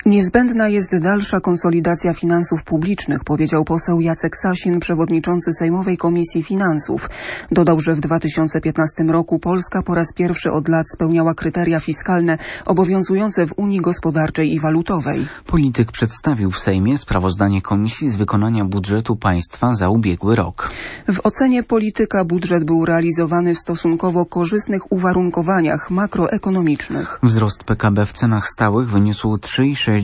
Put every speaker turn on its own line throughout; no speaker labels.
Niezbędna jest dalsza konsolidacja finansów publicznych, powiedział poseł Jacek Sasin, przewodniczący Sejmowej Komisji Finansów. Dodał, że w 2015 roku Polska po raz pierwszy od lat spełniała kryteria fiskalne obowiązujące w Unii Gospodarczej i Walutowej.
Polityk przedstawił w Sejmie sprawozdanie Komisji z wykonania budżetu państwa za ubiegły rok.
W ocenie polityka budżet był realizowany w stosunkowo korzystnych uwarunkowaniach makroekonomicznych.
Wzrost PKB w cenach stałych wyniósł 3,6%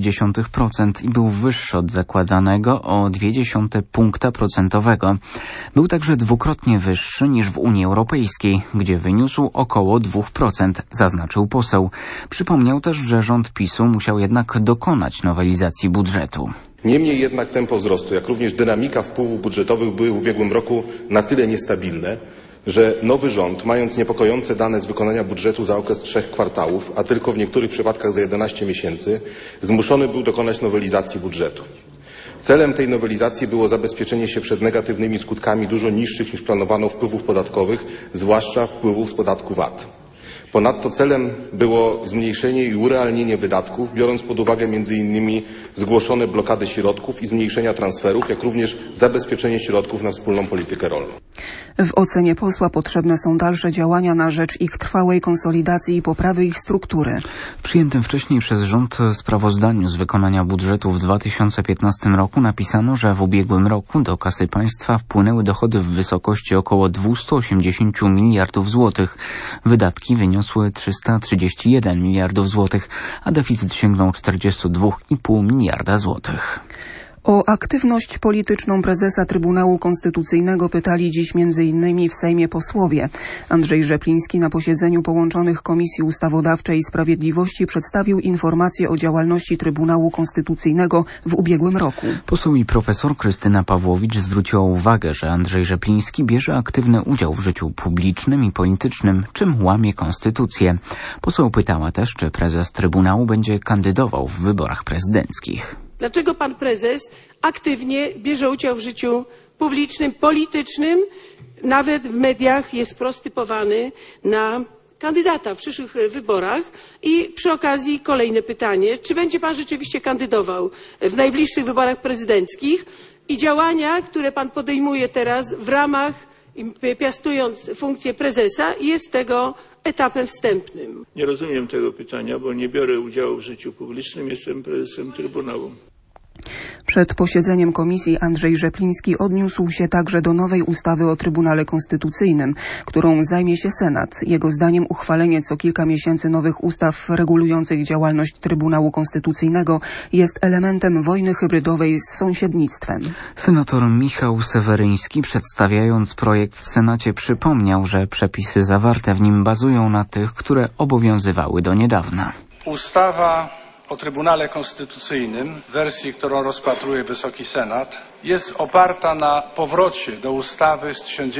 i był wyższy od zakładanego o 0,2 punkta procentowego. Był także dwukrotnie wyższy niż w Unii Europejskiej, gdzie wyniósł około 2%, zaznaczył poseł. Przypomniał też, że rząd PiS-u musiał jednak dokonać nowelizacji budżetu.
Niemniej jednak tempo wzrostu, jak również dynamika wpływów budżetowych były w ubiegłym roku na tyle niestabilne, że nowy rząd, mając niepokojące dane z wykonania budżetu za okres 3 kwartałów, a tylko w niektórych przypadkach za 11 miesięcy, zmuszony był dokonać nowelizacji budżetu. Celem tej nowelizacji było zabezpieczenie się przed negatywnymi skutkami dużo niższych niż planowano wpływów podatkowych, zwłaszcza wpływów z podatku VAT. Ponadto celem było zmniejszenie i urealnienie wydatków, biorąc pod uwagę m.in. zgłoszone blokady środków i zmniejszenia transferów, jak również zabezpieczenie środków na wspólną politykę rolną.
W ocenie posła potrzebne są dalsze działania na rzecz ich trwałej konsolidacji i poprawy ich struktury.
W przyjętym wcześniej przez rząd sprawozdaniu z wykonania budżetu w 2015 roku napisano, że w ubiegłym roku do kasy państwa wpłynęły dochody w wysokości około 280 miliardów złotych. Wydatki wyniosły 331 miliardów złotych, a deficyt sięgnął 42,5 miliarda złotych.
O aktywność polityczną prezesa Trybunału Konstytucyjnego pytali dziś m.in. w Sejmie posłowie. Andrzej Rzepliński na posiedzeniu połączonych Komisji Ustawodawczej i Sprawiedliwości przedstawił informację o działalności Trybunału Konstytucyjnego w ubiegłym roku.
Poseł i profesor Krystyna Pawłowicz zwróciła uwagę, że Andrzej Rzepliński bierze aktywny udział w życiu publicznym i politycznym, czym łamie konstytucję. Poseł pytała też, czy prezes Trybunału będzie kandydował w wyborach prezydenckich.
Dlaczego pan prezes aktywnie bierze udział w życiu publicznym, politycznym, nawet w mediach jest wprost typowany na kandydata w przyszłych wyborach? I przy okazji kolejne pytanie, czy będzie pan rzeczywiście kandydował w najbliższych wyborach prezydenckich i działania, które pan podejmuje teraz w ramach, piastując funkcję prezesa, jest tego etapem wstępnym?
Nie rozumiem tego pytania, bo nie biorę udziału w życiu publicznym, jestem prezesem Trybunału.
Przed posiedzeniem komisji Andrzej Rzepliński odniósł się także do nowej ustawy o Trybunale Konstytucyjnym, którą zajmie się Senat. Jego zdaniem uchwalenie co kilka miesięcy nowych ustaw regulujących działalność Trybunału Konstytucyjnego jest elementem wojny hybrydowej z sąsiednictwem.
Senator Michał Seweryński, przedstawiając projekt w Senacie, przypomniał, że przepisy zawarte w nim bazują na tych, które obowiązywały do niedawna.
Ustawa o Trybunale Konstytucyjnym w wersji, którą rozpatruje Wysoki Senat, jest oparta na powrocie do ustawy z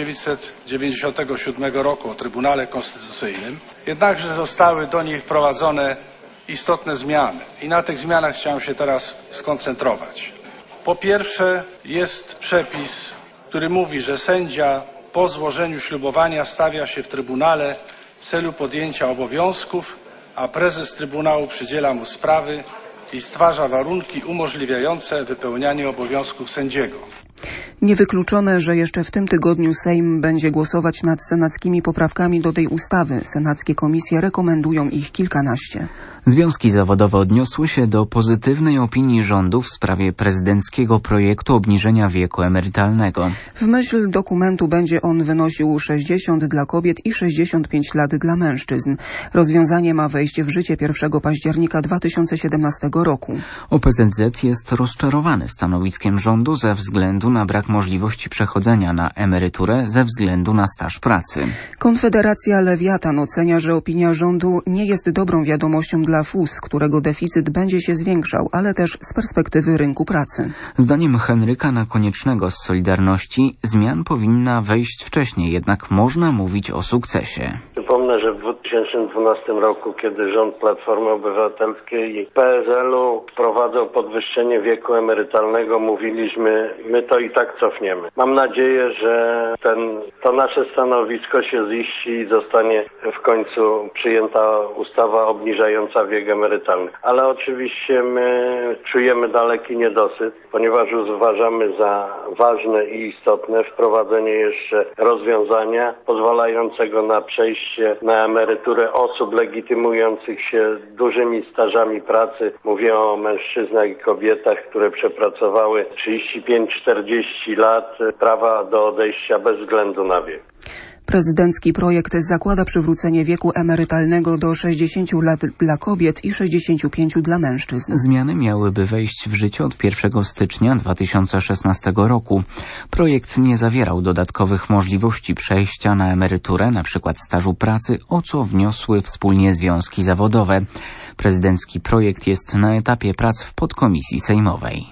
1997 roku o Trybunale Konstytucyjnym, jednakże zostały do niej wprowadzone istotne zmiany i na tych zmianach chciałem się teraz skoncentrować. Po pierwsze jest przepis, który mówi, że sędzia po złożeniu ślubowania stawia się w Trybunale w celu podjęcia obowiązków, a prezes Trybunału przydziela mu sprawy i stwarza warunki umożliwiające wypełnianie obowiązków sędziego.
Niewykluczone, że jeszcze w tym tygodniu Sejm będzie głosować nad senackimi poprawkami do tej ustawy. Senackie komisje rekomendują ich kilkanaście.
Związki zawodowe odniosły się do pozytywnej opinii rządu w sprawie prezydenckiego projektu obniżenia wieku emerytalnego.
W myśl dokumentu będzie on wynosił 60 dla kobiet i 65 lat dla mężczyzn. Rozwiązanie ma wejść w życie 1 października 2017 roku.
OPZZ jest rozczarowany stanowiskiem rządu ze względu na brak możliwości przechodzenia na emeryturę ze względu na staż pracy.
Konfederacja Lewiatan ocenia, że opinia rządu nie jest dobrą wiadomością dla FUS, którego deficyt będzie się zwiększał, ale też z perspektywy rynku pracy.
Zdaniem Henryka Nakoniecznego z Solidarności zmian powinna wejść wcześniej, jednak można mówić o sukcesie.
Przypomnę, że w 2012 roku, kiedy rząd Platformy Obywatelskiej i PSL-u wprowadzał podwyższenie wieku emerytalnego, mówiliśmy, my to i tak cofniemy. Mam nadzieję, że to nasze stanowisko się ziści i zostanie w końcu przyjęta ustawa obniżająca wiek emerytalny. Ale oczywiście my czujemy daleki niedosyt, ponieważ uważamy za ważne i istotne wprowadzenie jeszcze rozwiązania pozwalającego na przejście na emeryturę osób legitymujących się dużymi stażami pracy. Mówię o mężczyznach i kobietach, które przepracowały 35-40 lat prawa do odejścia bez względu na wiek.
Prezydencki projekt zakłada przywrócenie wieku emerytalnego do 60 lat dla kobiet i 65 dla mężczyzn.
Zmiany miałyby wejść w życie od 1 stycznia 2016 roku. Projekt nie zawierał dodatkowych możliwości przejścia na emeryturę, np. stażu pracy, o co wniosły wspólnie związki zawodowe. Prezydencki projekt jest na etapie prac w podkomisji sejmowej.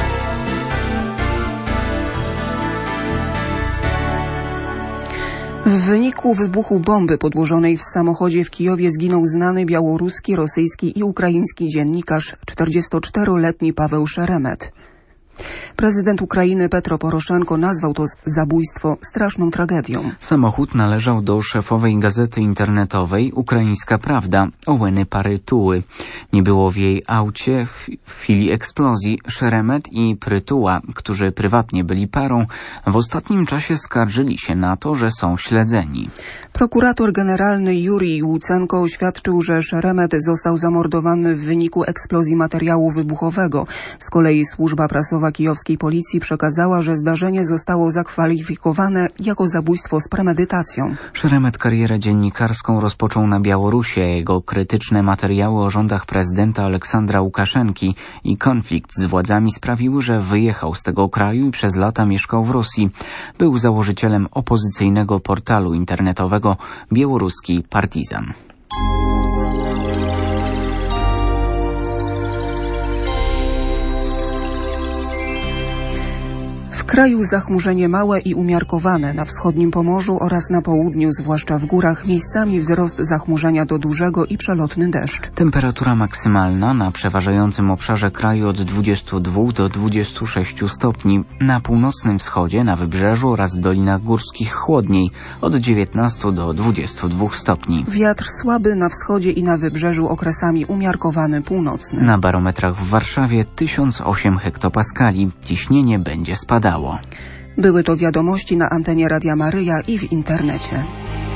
W wyniku wybuchu bomby podłożonej w samochodzie w Kijowie zginął znany białoruski, rosyjski i ukraiński dziennikarz 44-letni Paweł Szeremet. Prezydent Ukrainy Petro Poroszenko nazwał to zabójstwo straszną tragedią.
Samochód należał do szefowej gazety internetowej Ukraińska Prawda, Oleny Parytuły. Nie było w jej aucie w chwili eksplozji. Szeremet i Prytuła, którzy prywatnie byli parą, w ostatnim czasie skarżyli się na to, że są śledzeni.
Prokurator generalny Jurij Łucenko oświadczył, że Szeremet został zamordowany w wyniku eksplozji materiału wybuchowego. Z kolei służba prasowa kijowskiej policji przekazała, że zdarzenie zostało zakwalifikowane jako zabójstwo z premedytacją.
Szeremet karierę dziennikarską rozpoczął na Białorusi. Jego krytyczne materiały o rządach prezydenta Aleksandra Łukaszenki i konflikt z władzami sprawiły, że wyjechał z tego kraju i przez lata mieszkał w Rosji. Był założycielem opozycyjnego portalu internetowego Białoruski Partizan.
W kraju zachmurzenie małe i umiarkowane, na wschodnim Pomorzu oraz na południu, zwłaszcza w górach, miejscami wzrost zachmurzenia do dużego i przelotny deszcz.
Temperatura maksymalna na przeważającym obszarze kraju od 22 do 26 stopni. Na północnym wschodzie, na wybrzeżu oraz w dolinach górskich chłodniej, od 19 do 22 stopni.
Wiatr słaby na wschodzie i na wybrzeżu, okresami umiarkowany północny.
Na barometrach w Warszawie 1008 hektopaskali. Ciśnienie będzie spadało.
Były to wiadomości na antenie Radia Maryja i w internecie.